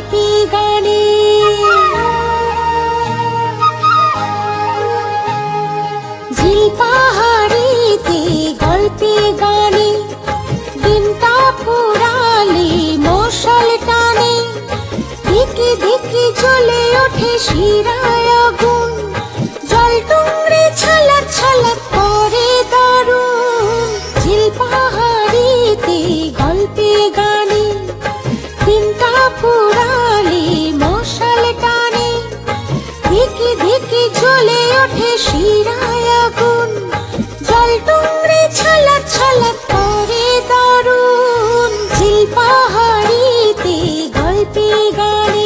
গল্পে গানে। ঝিল পাহাড়িতে গল্পে গানে দিনটা ফুরালে মশাল টানে। দিকে দিকে জ্বলে ওঠে শিরায় আগুন, জল টুংরে ছলক ছলক করে দারুণ। ঝিল পাহাড়িতে গল্পে গানে দিনটা ফুরালে মশাল টানে। দিকে দিকে জ্বলে ওঠে শিরায় আগুন, জল টুংরে ছলক ছলক করে দারুণ। ঝিল পাহাড়িতে গল্পে গানে।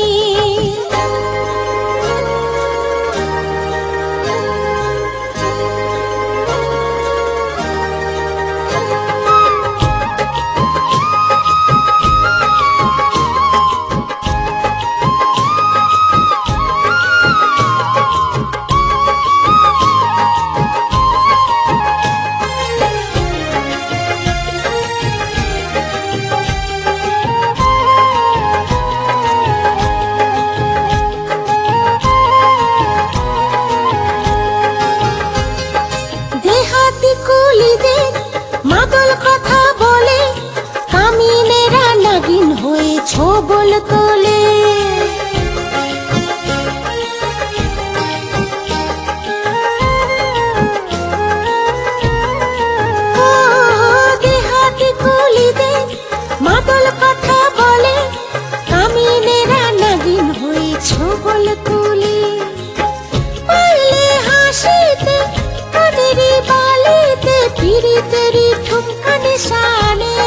মাদল কথা বলে কামিনেরা নাগিন হয়ে ছোবল তোলে। দেহাতি কুলিদের মাদল কথা বলে কামিনেরা নাগিন হয়ে ছোবল তোলে। পারলে হাসিতে কানেরি বালিতে পিরিতেরি ঠুমকা নিশানে।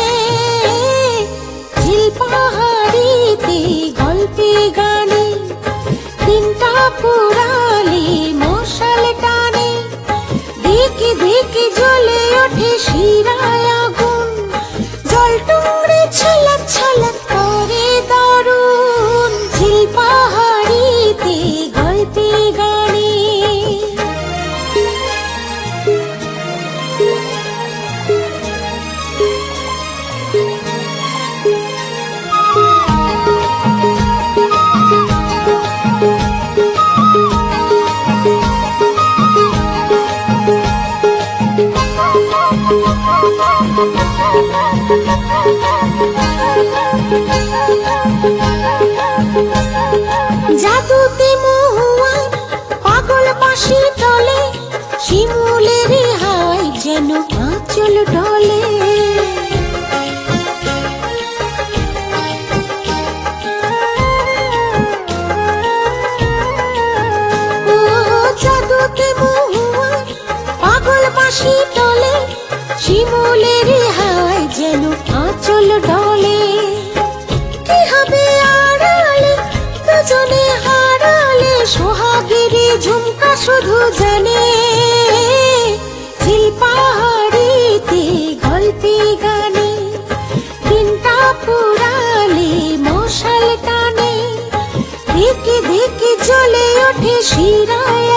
ঝিল পাহাড়িতে গল্পে গানে দিনটা ফুরালে মশাল টানে। দিকে দিকে জ্বলে ওঠে শিরায় আগুন, জল টুংরে ছলক ছলক করে দারুণ। ঝিল পাহাড়িতে গল্পে গানে। জাদুতে মহুয়ার পাগল পাশি টলে, শিমুলের হাওয়ায় যেন আঁচল ডলে। জাদুতে মহুয়ার পাগল পাশি টলে, শিমুলের হাওয়ায় যেন আঁচল ডলে। কি হবে আড়ালে দুজনে হারালে, সোহাগেরে ঝুমকা শুধু জানে। ঝিল পাহাড়িতে গল্পে গানে দিনটা ফুরালে মশাল টানে। দিকে দিকে জ্বলে ওঠে শিরায়